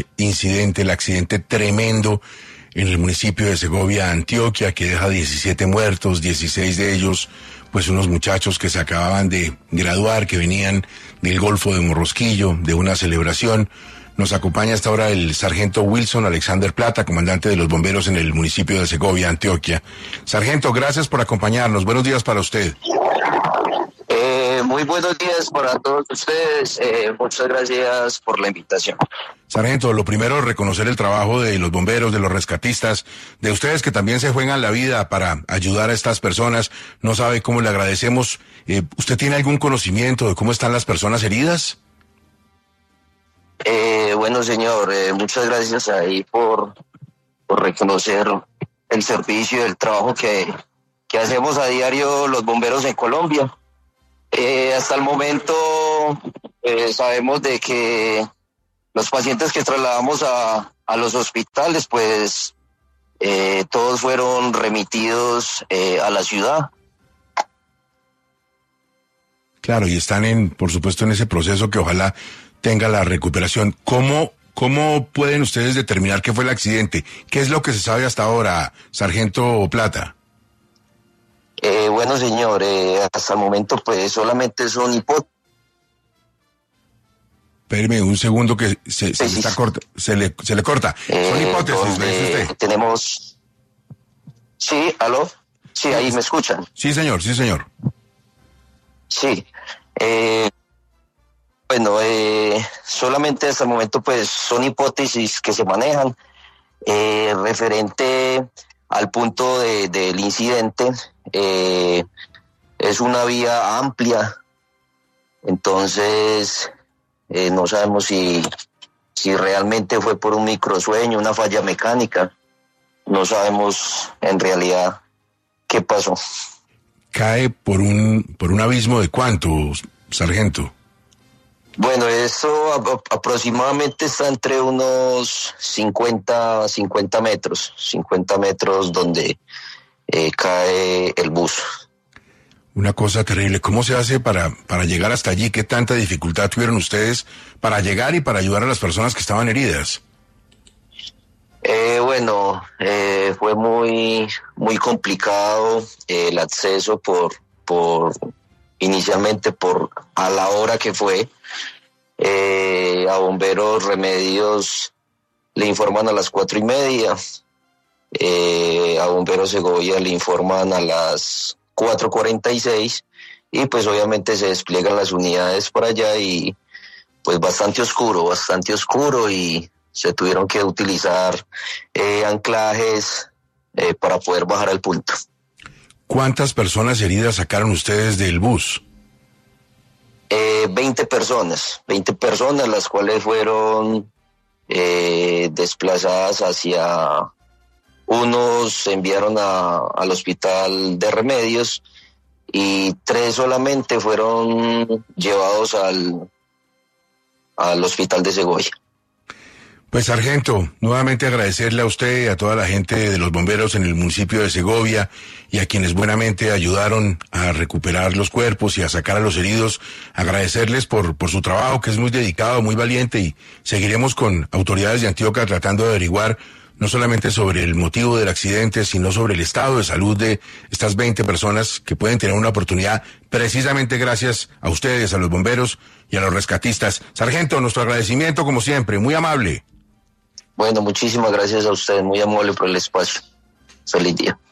incidente, el accidente tremendo en el municipio de Segovia, Antioquia, que deja 17 muertos, 16 de ellos, pues unos muchachos que se acababan de graduar, que venían del Golfo de Morrosquillo, de una celebración. Nos acompaña hasta ahora el sargento Wilson Alexander Plata, comandante de los bomberos en el municipio de Segovia, Antioquia. Sargento, gracias por acompañarnos. Buenos días para usted. Muy buenos días para todos ustedes. Muchas gracias por la invitación. Sargento, lo primero, reconocer el trabajo de los bomberos, de los rescatistas, de ustedes que también se juegan la vida para ayudar a estas personas. No sabe cómo le agradecemos. ¿Usted tiene algún conocimiento de cómo están las personas heridas? Bueno, señor, muchas gracias ahí por reconocer el servicio, el trabajo que hacemos a diario los bomberos en Colombia. Hasta el momento sabemos de que los pacientes que trasladamos a los hospitales, pues todos fueron remitidos a la ciudad. Claro, y están por supuesto, en ese proceso que ojalá tenga la recuperación. ¿Cómo pueden ustedes determinar qué fue el accidente? ¿Qué es lo que se sabe hasta ahora, sargento Plata? Bueno, señor, hasta el momento pues solamente son hipótesis. Espéreme un segundo que se le corta. Son hipótesis, ¿me dice usted? Tenemos... Sí, ¿aló? Sí, ahí me escuchan. Sí, señor, sí, señor. Sí. Bueno, solamente hasta el momento pues son hipótesis que se manejan. Referente al punto del incidente, es una vía amplia, entonces no sabemos si realmente fue por un microsueño, una falla mecánica. No sabemos en realidad qué pasó. ¿Cae por un abismo de cuánto, sargento? Bueno, eso aproximadamente está entre unos 50 metros donde cae el bus. Una cosa terrible. ¿Cómo se hace para llegar hasta allí? ¿Qué tanta dificultad tuvieron ustedes para llegar y para ayudar a las personas que estaban heridas? Bueno, fue muy complicado el acceso inicialmente a la hora que fue. A Bomberos Remedios le informan a las 4:30, a Bomberos Segovia le informan a las 4:46 y pues obviamente se despliegan las unidades para allá y pues bastante oscuro y se tuvieron que utilizar anclajes para poder bajar al punto. ¿Cuántas personas heridas sacaron ustedes del bus? 20 personas, las cuales fueron desplazadas unos se enviaron al hospital de Remedios y 3 solamente fueron llevados al hospital de Segovia. Pues, sargento, nuevamente agradecerle a usted y a toda la gente de los bomberos en el municipio de Segovia y a quienes buenamente ayudaron a recuperar los cuerpos y a sacar a los heridos. Agradecerles por su trabajo, que es muy dedicado, muy valiente, y seguiremos con autoridades de Antioquia tratando de averiguar no solamente sobre el motivo del accidente, sino sobre el estado de salud de estas 20 personas que pueden tener una oportunidad precisamente gracias a ustedes, a los bomberos y a los rescatistas. Sargento, nuestro agradecimiento como siempre, muy amable. Bueno, muchísimas gracias a ustedes, muy amable por el espacio. Feliz día.